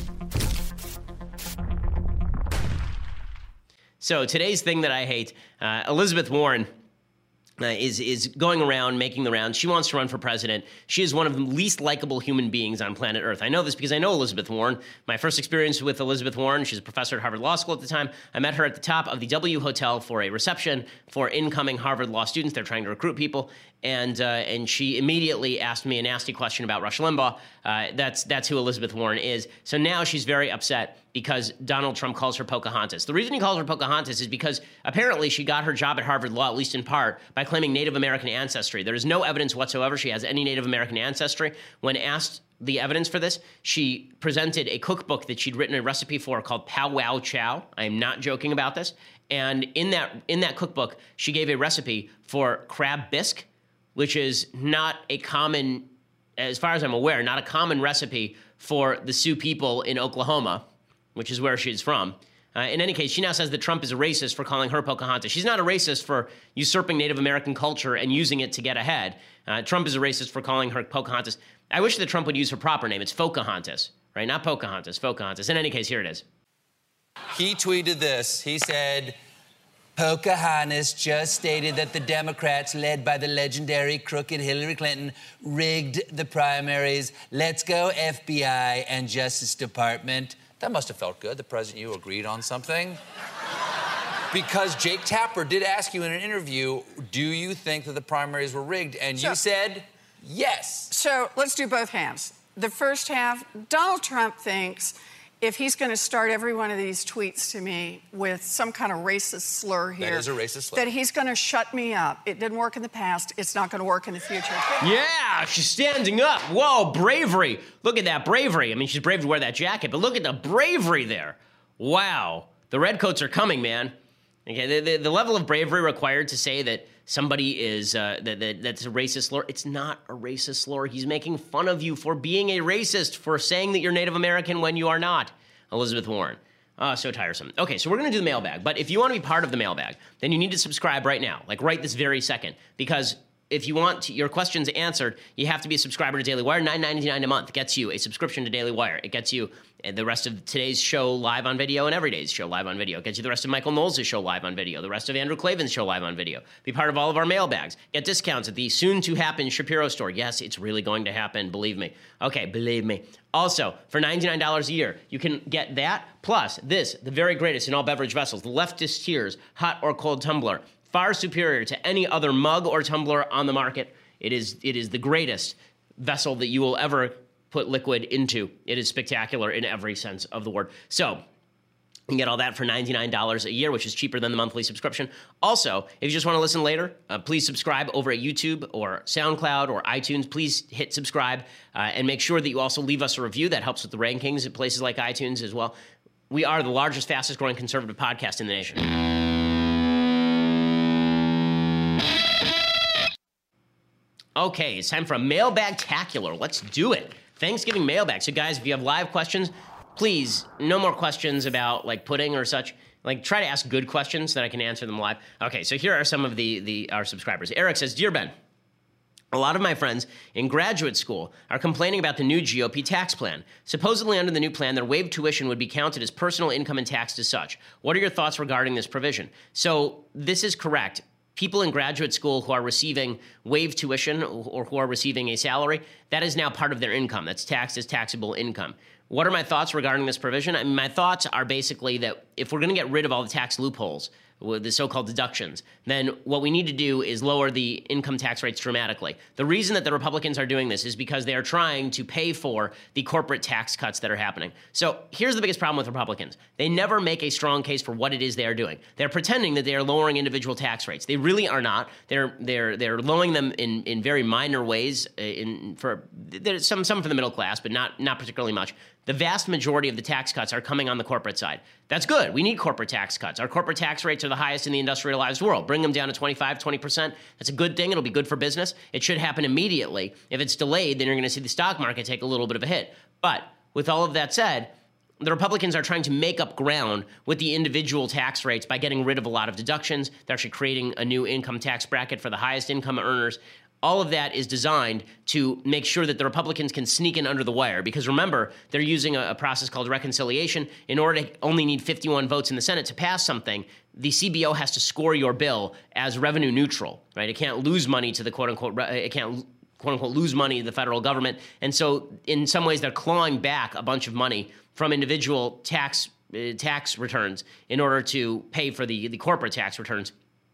So today's thing that I hate, uh, Elizabeth Warren uh, is is going around making the rounds. She wants to run for president. She is one of the least likable human beings on planet Earth. I know this because I know Elizabeth Warren. My first experience with Elizabeth Warren, she's a professor at Harvard Law School at the time. I met her at the top of the W Hotel for a reception for incoming Harvard Law students. They're trying to recruit people. And uh, and she immediately asked me a nasty question about Rush Limbaugh. Uh, that's that's who Elizabeth Warren is. So now she's very upset because Donald Trump calls her Pocahontas. The reason he calls her Pocahontas is because apparently she got her job at Harvard Law, at least in part, by claiming Native American ancestry. There is no evidence whatsoever she has any Native American ancestry. When asked the evidence for this, she presented a cookbook that she'd written a recipe for called Pow Wow Chow. I am not joking about this. And in that in that cookbook, she gave a recipe for crab bisque, which is not a common, as far as I'm aware, not a common recipe for the Sioux people in Oklahoma, which is where she's from. Uh, in any case, she now says that Trump is a racist for calling her Pocahontas. She's not a racist for usurping Native American culture and using it to get ahead. Uh, Trump is a racist for calling her Pocahontas. I wish that Trump would use her proper name. It's Focahontas, right? Not Pocahontas, Focahontas. In any case, here it is. He tweeted this. He said, Pocahontas just stated that the Democrats, led by the legendary crooked Hillary Clinton, rigged the primaries. Let's go, F B I and Justice Department. That must have felt good. The president, you agreed on something. Because Jake Tapper did ask you in an interview, do you think that the primaries were rigged? And So- you said yes. So let's do both halves. The first half, Donald Trump thinks if he's going to start every one of these tweets to me with some kind of racist slur here, That is a racist slur. that he's going to shut me up. It didn't work in the past. It's not going to work in the future. Yeah, she's standing up. Whoa, bravery. Look at that bravery. I mean, she's brave to wear that jacket, but look at the bravery there. Wow. The redcoats are coming, man. Okay, the, the, the level of bravery required to say that somebody is, uh, that, that that's a racist slur, it's not a racist slur. He's making fun of you for being a racist, for saying that you're Native American when you are not. Elizabeth Warren. Oh, so tiresome. Okay, so we're going to do the mailbag, but if you want to be part of the mailbag, then you need to subscribe right now, like right this very second, because if you want to, your questions answered, you have to be a subscriber to Daily Wire. nine ninety-nine a month gets you a subscription to Daily Wire. It gets you the rest of today's show live on video and every day's show live on video. It gets you the rest of Michael Knowles' show live on video, the rest of Andrew Klavan's show live on video. Be part of all of our mailbags. Get discounts at the soon-to-happen Shapiro store. Yes, it's really going to happen, believe me. Okay, believe me. Also, for ninety-nine dollars a year, you can get that, plus this, the very greatest in all beverage vessels, the Leftist Tears hot or cold tumbler. Far superior to any other mug or tumbler on the market. It is it is the greatest vessel that you will ever put liquid into. It is spectacular in every sense of the word. So, you can get all that for ninety-nine dollars a year, which is cheaper than the monthly subscription. Also, if you just want to listen later, uh, please subscribe over at YouTube or SoundCloud or iTunes. Please hit subscribe uh, and make sure that you also leave us a review. That helps with the rankings at places like iTunes as well. We are the largest, fastest growing conservative podcast in the nation. Okay, it's time for a mailbag-tacular. Let's do it. Thanksgiving mailbag. So, guys, if you have live questions, please, no more questions about, like, pudding or such. Like, try to ask good questions so that I can answer them live. Okay, so here are some of the, the our subscribers. Eric says, Dear Ben, a lot of my friends in graduate school are complaining about the new G O P tax plan. Supposedly under the new plan, their waived tuition would be counted as personal income and taxed as such. What are your thoughts regarding this provision? So, this is correct. People in graduate school who are receiving waived tuition or who are receiving a salary, that is now part of their income. That's taxed as taxable income. What are my thoughts regarding this provision? I mean, my thoughts are basically that if we're going to get rid of all the tax loopholes, with the so-called deductions, then what we need to do is lower the income tax rates dramatically. The reason that the Republicans are doing this is because they are trying to pay for the corporate tax cuts that are happening. So here's the biggest problem with Republicans. They never make a strong case for what it is they are doing. They're pretending that they are lowering individual tax rates. They really are not. They're they're they're lowering them in, in very minor ways. In for there's some some for the middle class, but not not particularly much. The vast majority of the tax cuts are coming on the corporate side. That's good. We need corporate tax cuts. Our corporate tax rates are the highest in the industrialized world. Bring them down to twenty-five, twenty percent. That's a good thing. It'll be good for business. It should happen immediately. If it's delayed, then you're going to see the stock market take a little bit of a hit. But with all of that said, the Republicans are trying to make up ground with the individual tax rates by getting rid of a lot of deductions. They're actually creating a new income tax bracket for the highest income earners. All of that is designed to make sure that the Republicans can sneak in under the wire. Because remember, they're using a, a process called reconciliation. In order to only need fifty-one votes in the Senate to pass something, the C B O has to score your bill as revenue neutral, right? It can't lose money to the quote-unquote, it can't quote-unquote lose money to the federal government. And so in some ways, they're clawing back a bunch of money from individual tax uh, tax returns in order to pay for the, the corporate tax returns.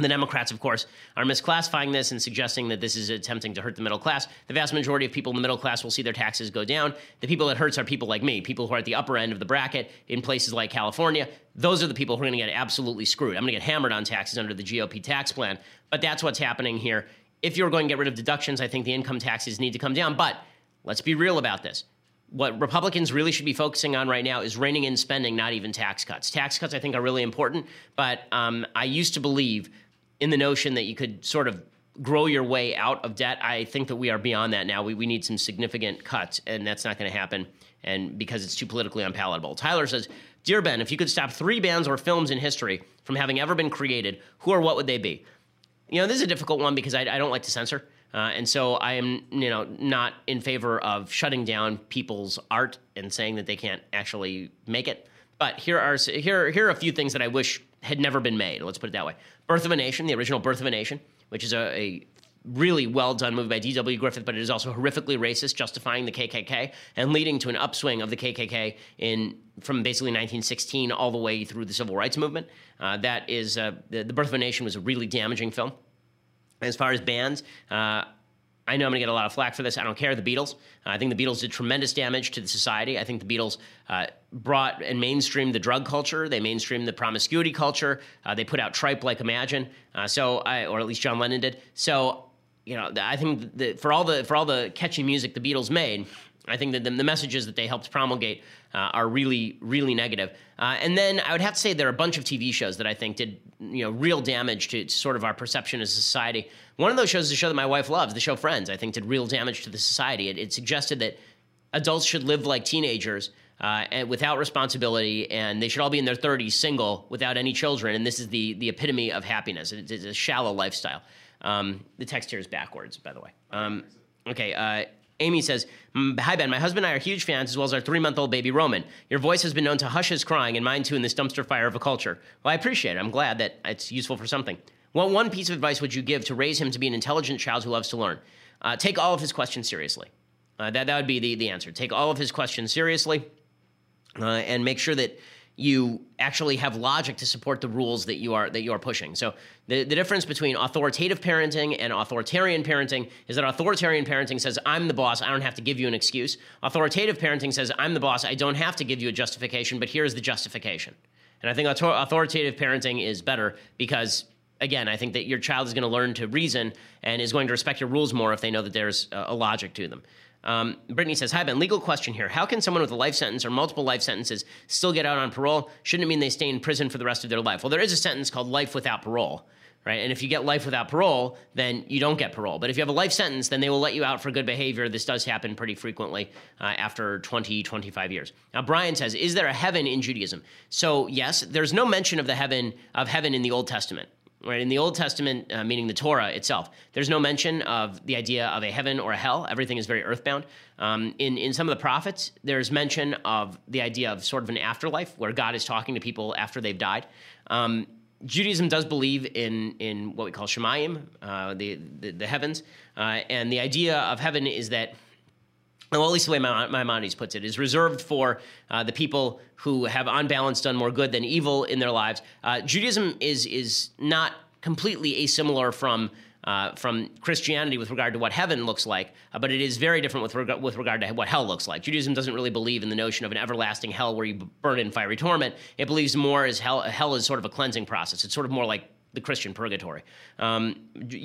The Democrats, of course, are misclassifying this and suggesting that this is attempting to hurt the middle class. The vast majority of people in the middle class will see their taxes go down. The people it hurts are people like me, people who are at the upper end of the bracket in places like California. Those are the people who are going to get absolutely screwed. I'm going to get hammered on taxes under the G O P tax plan. But that's what's happening here. If you're going to get rid of deductions, I think the income taxes need to come down. But let's be real about this. What Republicans really should be focusing on right now is reining in spending, not even tax cuts. Tax cuts, I think, are really important. But um, I used to believe in the notion that you could sort of grow your way out of debt. I think that we are beyond that now. We, we need some significant cuts, and that's not going to happen, and because it's too politically unpalatable. Tyler says, Dear Ben, if you could stop three bands or films in history from having ever been created, who or what would they be? You know, this is a difficult one because I, I don't like to censor, uh, and so I am, you know, not in favor of shutting down people's art and saying that they can't actually make it. But here are here here are a few things that I wish had never been made. Let's put it that way. Birth of a Nation, the original Birth of a Nation, which is a, a really well-done movie by D W Griffith, but it is also horrifically racist, justifying the K K K and leading to an upswing of the K K K in from basically nineteen sixteen all the way through the Civil Rights Movement. Uh, that is, uh, the, the Birth of a Nation was a really damaging film. As far as bands, uh, I know I'm going to get a lot of flack for this. I don't care. The Beatles. Uh, I think the Beatles did tremendous damage to the society. I think the Beatles uh, brought and mainstreamed the drug culture. They mainstreamed the promiscuity culture. Uh, they put out Tripe like Imagine. Uh, so, I, or at least John Lennon did. So, you know, I think that for all the for all the catchy music the Beatles made, I think that the, the messages that they helped promulgate uh, are really, really negative. Uh, and then I would have to say there are a bunch of T V shows that I think did, you know, real damage to, to sort of our perception as a society. One of those shows is a show that my wife loves, the show Friends. I think did real damage to the society. It, it suggested that adults should live like teenagers uh, and without responsibility, and they should all be in their thirties, single, without any children. And this is the the epitome of happiness. It, it's a shallow lifestyle. Um, the text here is backwards, by the way. Um, okay. Uh, Amy says, Hi, Ben. My husband and I are huge fans, as well as our three-month-old baby, Roman. Your voice has been known to hush his crying, and mine too, in this dumpster fire of a culture. Well, I appreciate it. I'm glad that it's useful for something. What one piece of advice would you give to raise him to be an intelligent child who loves to learn? Uh, take all of his questions seriously. Uh, that, that would be the, the answer. Take all of his questions seriously uh, and make sure that you actually have logic to support the rules that you are that you are pushing. So the, the difference between authoritative parenting and authoritarian parenting is that authoritarian parenting says, I'm the boss, I don't have to give you an excuse. Authoritative parenting says, I'm the boss, I don't have to give you a justification, but here's the justification. And I think author- authoritative parenting is better because, again, I think that your child is going to learn to reason and is going to respect your rules more if they know that there's a, a logic to them. Um, Brittany says, Hi, Ben, legal question here. How can someone with a life sentence or multiple life sentences still get out on parole? Shouldn't it mean they stay in prison for the rest of their life? Well, there is a sentence called life without parole, right? And if you get life without parole, then you don't get parole. But if you have a life sentence, then they will let you out for good behavior. This does happen pretty frequently uh, after twenty, twenty-five years. Now, Brian says, is there a heaven in Judaism? So, yes, there's no mention of the heaven of heaven in the Old Testament. Right, in the Old Testament, uh, meaning the Torah itself, there's no mention of the idea of a heaven or a hell. Everything is very earthbound. Um, in, in some of the prophets, there's mention of the idea of sort of an afterlife where God is talking to people after they've died. Um, Judaism does believe in in what we call Shemayim, uh, the, the the heavens, uh, and the idea of heaven is that, well, at least the way Maimonides puts it, is reserved for uh, the people who have on balance done more good than evil in their lives. Uh, Judaism is is not completely asimilar from uh, from Christianity with regard to what heaven looks like, uh, but it is very different with, reg- with regard to what hell looks like. Judaism doesn't really believe in the notion of an everlasting hell where you burn in fiery torment. It believes more as hell, hell is sort of a cleansing process. It's sort of more like the Christian purgatory. Um,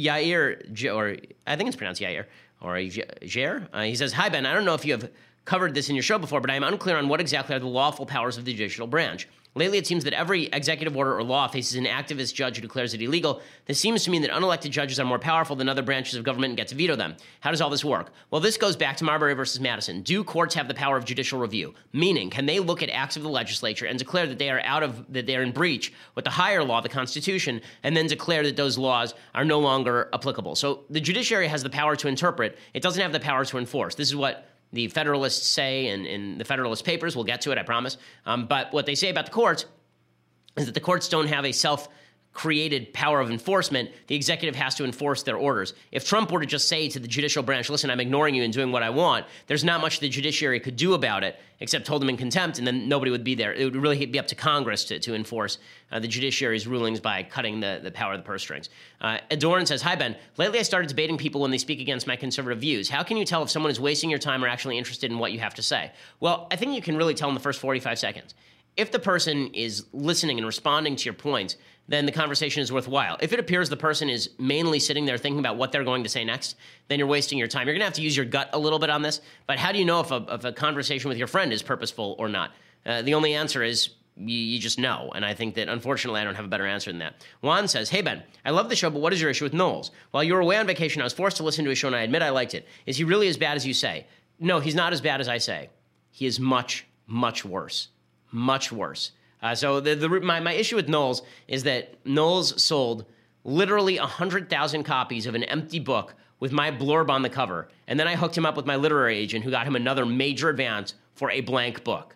Yair, or I think it's pronounced Yair, or Jair, uh, he says, Hi, Ben, I don't know if you have covered this in your show before, but I am unclear on what exactly are the lawful powers of the judicial branch. Lately, it seems that every executive order or law faces an activist judge who declares it illegal. This seems to mean that unelected judges are more powerful than other branches of government and get to veto them. How does all this work? Well, this goes back to Marbury versus Madison. Do courts have the power of judicial review? Meaning, can they look at acts of the legislature and declare that they are out of that they are in breach with the higher law, the Constitution, and then declare that those laws are no longer applicable? So the judiciary has the power to interpret. It doesn't have the power to enforce. This is what the Federalists say in, in the Federalist Papers. We'll get to it, I promise. Um, but what they say about the courts is that the courts don't have a self created power of enforcement, the executive has to enforce their orders. If Trump were to just say to the judicial branch, listen, I'm ignoring you and doing what I want, there's not much the judiciary could do about it except hold him in contempt, and then nobody would be there. It would really be up to Congress to, to enforce uh, the judiciary's rulings by cutting the, the power of the purse strings. Uh, Adoran says, hi, Ben. Lately I started debating people when they speak against my conservative views. How can you tell if someone is wasting your time or actually interested in what you have to say? Well, I think you can really tell in the first forty-five seconds. If the person is listening and responding to your points, then the conversation is worthwhile. If it appears the person is mainly sitting there thinking about what they're going to say next, then you're wasting your time. You're going to have to use your gut a little bit on this, but how do you know if a, if a conversation with your friend is purposeful or not? Uh, the only answer is you, you just know, and I think that, unfortunately, I don't have a better answer than that. Juan says, hey, Ben, I love the show, but what is your issue with Knowles? While you were away on vacation, I was forced to listen to his show, and I admit I liked it. Is he really as bad as you say? No, he's not as bad as I say. He is much, much worse. Much worse. Uh, so the, the my, my issue with Knowles is that Knowles sold literally one hundred thousand copies of an empty book with my blurb on the cover, and then I hooked him up with my literary agent who got him another major advance for a blank book.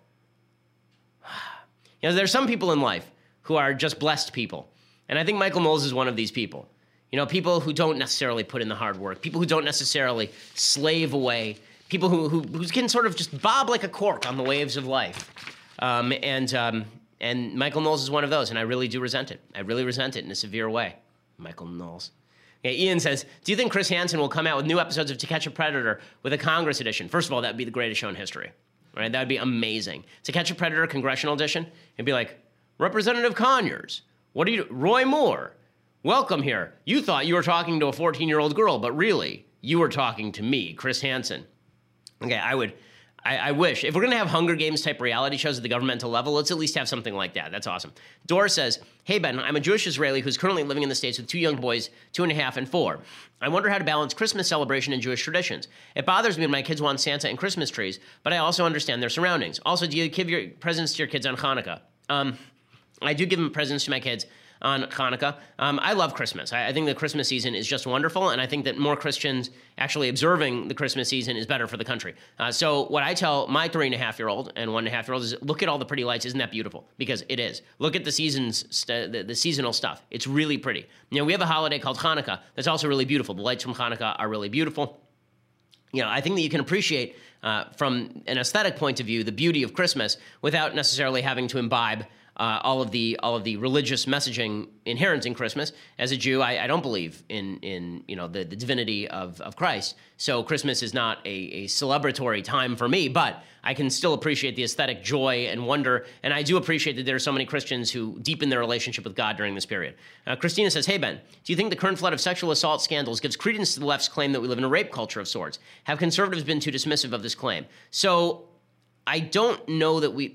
You know, there's some people in life who are just blessed people, and I think Michael Knowles is one of these people. You know, people who don't necessarily put in the hard work, people who don't necessarily slave away, people who, who, who can sort of just bob like a cork on the waves of life. Um, and... Um, And Michael Knowles is one of those, and I really do resent it. I really resent it in a severe way. Michael Knowles. Okay, Ian says, do you think Chris Hansen will come out with new episodes of To Catch a Predator with a Congress edition? First of all, that would be the greatest show in history. Right? That would be amazing. To Catch a Predator Congressional Edition, it'd be like, Representative Conyers, what are you, Roy Moore, welcome here. You thought you were talking to a fourteen-year-old girl, but really, you were talking to me, Chris Hansen. Okay, I would... I, I wish. If we're going to have Hunger Games type reality shows at the governmental level, let's at least have something like that. That's awesome. Dor says, hey, Ben, I'm a Jewish Israeli who's currently living in the States with two young boys, two and a half and four. I wonder how to balance Christmas celebration and Jewish traditions. It bothers me when my kids want Santa and Christmas trees, but I also understand their surroundings. Also, do you give your presents to your kids on Hanukkah? Um, I do give them presents to my kids on Hanukkah. Um, I love Christmas. I, I think the Christmas season is just wonderful, and I think that more Christians actually observing the Christmas season is better for the country. Uh, so what I tell my three and a half year old and one and a half year old is, look at all the pretty lights. Isn't that beautiful? Because it is. Look at the seasons, st- the, the seasonal stuff. It's really pretty. You know, we have a holiday called Hanukkah that's also really beautiful. The lights from Hanukkah are really beautiful. You know, I think that you can appreciate uh, from an aesthetic point of view the beauty of Christmas without necessarily having to imbibe Uh, all of the all of the religious messaging inherent in Christmas. As a Jew, I, I don't believe in in you know the, the divinity of, of Christ. So Christmas is not a, a celebratory time for me, but I can still appreciate the aesthetic joy and wonder. And I do appreciate that there are so many Christians who deepen their relationship with God during this period. Uh, Christina says, hey, Ben, do you think the current flood of sexual assault scandals gives credence to the left's claim that we live in a rape culture of sorts? Have conservatives been too dismissive of this claim? So I don't know that we...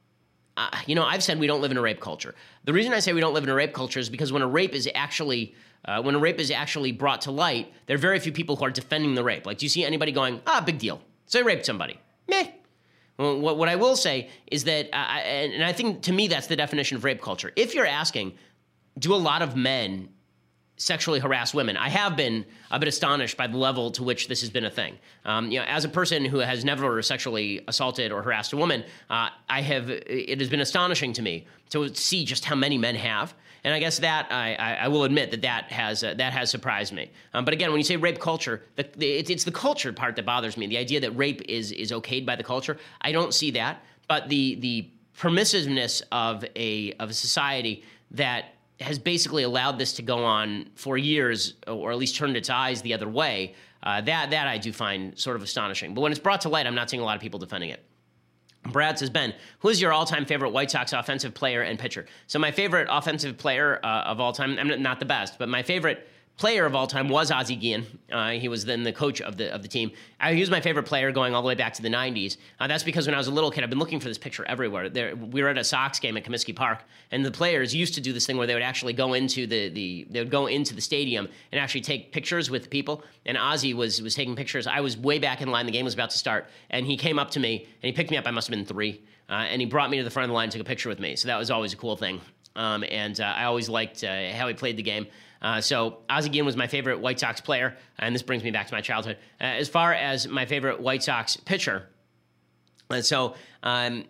Uh, you know, I've said we don't live in a rape culture. The reason I say we don't live in a rape culture is because when a rape is actually uh, when a rape is actually brought to light, there are very few people who are defending the rape. Like, do you see anybody going, ah, big deal, so I raped somebody? Meh. Well, what, what I will say is that, uh, and, and I think to me that's the definition of rape culture. If you're asking, do a lot of men sexually harass women? I have been a bit astonished by the level to which this has been a thing. Um, you know, as a person who has never sexually assaulted or harassed a woman, uh, I have. It has been astonishing to me to see just how many men have. And I guess that I, I, I will admit that that has uh, that has surprised me. Um, but again, when you say rape culture, the, the, it's, it's the culture part that bothers me. The idea that rape is is okayed by the culture, I don't see that. But the the permissiveness of a of a society that has basically allowed this to go on for years, or at least turned its eyes the other way, uh, that that I do find sort of astonishing. But when it's brought to light, I'm not seeing a lot of people defending it. Brad says, Ben, who is your all-time favorite White Sox offensive player and pitcher? So my favorite offensive player uh, of all time, I'm not the best, but my favorite player of all time was Ozzie Guillen. Uh, he was then the coach of the of the team. Uh, he was my favorite player going all the way back to the nineties. Uh, that's because when I was a little kid, I've been looking for this picture everywhere. There, we were at a Sox game at Comiskey Park, and the players used to do this thing where they would actually go into the, the they would go into the stadium and actually take pictures with people. And Ozzie was was taking pictures. I was way back in line. The game was about to start, and he came up to me and he picked me up. I must have been three, uh, and he brought me to the front of the line and took a picture with me. So that was always a cool thing. Um, and uh, I always liked uh, how he played the game. Uh, so Ozzie Guillen was my favorite White Sox player, and this brings me back to my childhood. Uh, as far as my favorite White Sox pitcher, uh, so um,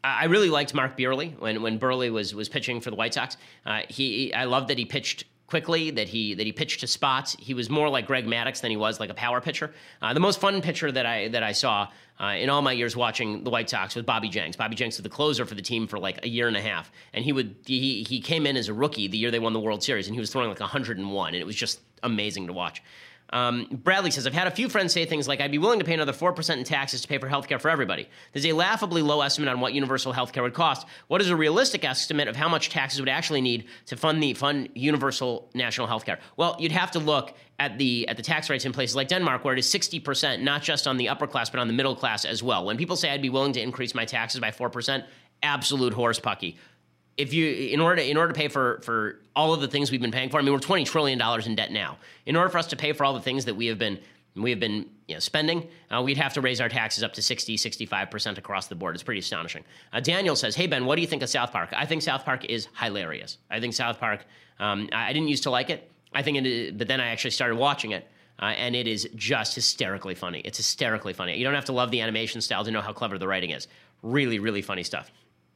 I really liked Mark Buehrle when when Buehrle was was pitching for the White Sox. Uh, he I loved that he pitched quickly, that he that he pitched to spots. He was more like Greg Maddux than he was like a power pitcher. Uh, the most fun pitcher that I that I saw uh, in all my years watching the White Sox was Bobby Jenks. Bobby Jenks was the closer for the team for like a year and a half, and he would he he came in as a rookie the year they won the World Series, and he was throwing like one hundred and one, and it was just amazing to watch. Um, Bradley says, I've had a few friends say things like, I'd be willing to pay another four percent in taxes to pay for healthcare for everybody. There's a laughably low estimate on what universal healthcare would cost. What is a realistic estimate of how much taxes would actually need to fund the fund universal national healthcare? Well, you'd have to look at the at the tax rates in places like Denmark, where it is sixty percent, not just on the upper class, but on the middle class as well. When people say I'd be willing to increase my taxes by four percent, absolute horse pucky. If you, in order to, in order to pay for, for all of the things we've been paying for, I mean, we're twenty trillion dollars in debt now. In order for us to pay for all the things that we have been, we have been you know, spending, uh, we'd have to raise our taxes up to sixty, sixty-five percent across the board. It's pretty astonishing. Uh, Daniel says, hey, Ben, what do you think of South Park? I think South Park is hilarious. I think South Park, um, I, I didn't used to like it. I think it is, but then I actually started watching it. Uh, and it is just hysterically funny. It's hysterically funny. You don't have to love the animation style to know how clever the writing is. Really, really funny stuff.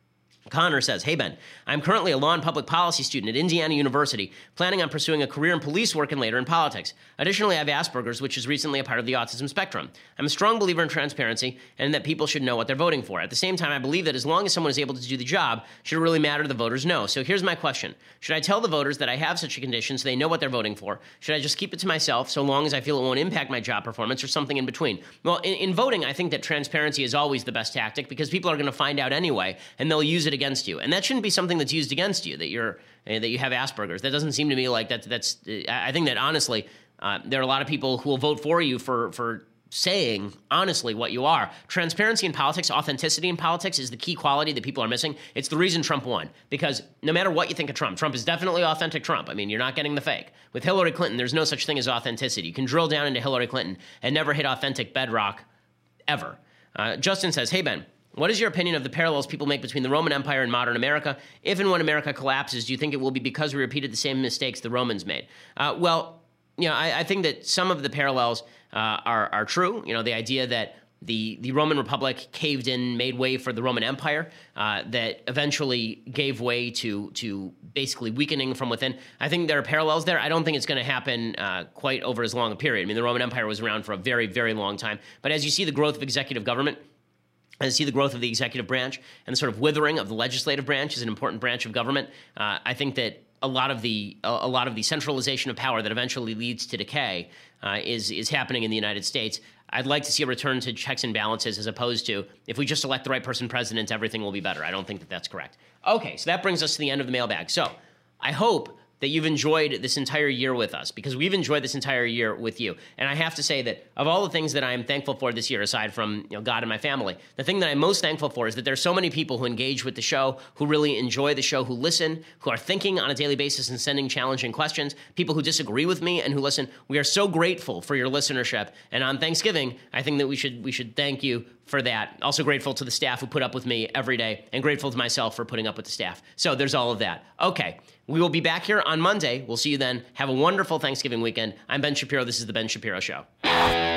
Connor says, hey, Ben, I'm currently a law and public policy student at Indiana University, planning on pursuing a career in police work and later in politics. Additionally, I have Asperger's, which is recently a part of the autism spectrum. I'm a strong believer in transparency and that people should know what they're voting for. At the same time, I believe that as long as someone is able to do the job, should it really matter the voters know. So here's my question. Should I tell the voters that I have such a condition so they know what they're voting for? Should I just keep it to myself so long as I feel it won't impact my job performance, or something in between? Well, in, in voting, I think that transparency is always the best tactic, because people are going to find out anyway, and they'll use it against you. And that shouldn't be something that's used against you, that you're uh, that you have Asperger's. That doesn't seem to me like that. That's. Uh, I think that honestly, uh, there are a lot of people who will vote for you for for saying honestly what you are. Transparency in politics, authenticity in politics is the key quality that people are missing. It's the reason Trump won, because no matter what you think of Trump, Trump is definitely authentic Trump. I mean, you're not getting the fake. With Hillary Clinton, there's no such thing as authenticity. You can drill down into Hillary Clinton and never hit authentic bedrock ever. Uh, Justin says, hey, Ben, what is your opinion of the parallels people make between the Roman Empire and modern America? If and when America collapses, do you think it will be because we repeated the same mistakes the Romans made? Uh, well, you know, I, I think that some of the parallels uh, are, are true. You know, the idea that the, the Roman Republic caved in, made way for the Roman Empire, uh, that eventually gave way to to basically weakening from within. I think there are parallels there. I don't think it's going to happen uh, quite over as long a period. I mean, the Roman Empire was around for a very, very long time. But as you see the growth of executive government, and see the growth of the executive branch and the sort of withering of the legislative branch is an important branch of government. Uh, I think that a lot of the a, a lot of the centralization of power that eventually leads to decay uh, is is happening in the United States. I'd like to see a return to checks and balances, as opposed to if we just elect the right person president, everything will be better. I don't think that that's correct. Okay, so that brings us to the end of the mailbag. So I hope that you've enjoyed this entire year with us, because we've enjoyed this entire year with you. And I have to say that of all the things that I am thankful for this year, aside from you know God and my family, the thing that I'm most thankful for is that there's so many people who engage with the show, who really enjoy the show, who listen, who are thinking on a daily basis and sending challenging questions, people who disagree with me and who listen. We are so grateful for your listenership. And on Thanksgiving, I think that we should we should thank you for that. Also grateful to the staff who put up with me every day, and grateful to myself for putting up with the staff. So there's all of that. Okay, we will be back here on Monday. We'll see you then. Have a wonderful Thanksgiving weekend. I'm Ben Shapiro. This is The Ben Shapiro Show.